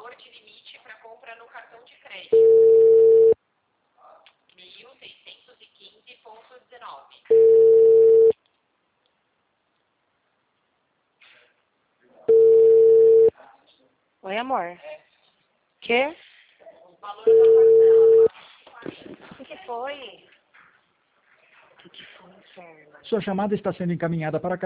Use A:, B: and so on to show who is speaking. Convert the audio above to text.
A: valor de limite para compra no cartão de crédito. 1.615,19.
B: Oi, amor. Quê?
A: O valor da parcela.
B: O que foi? O que foi, inferno?
C: Sua chamada está sendo encaminhada para a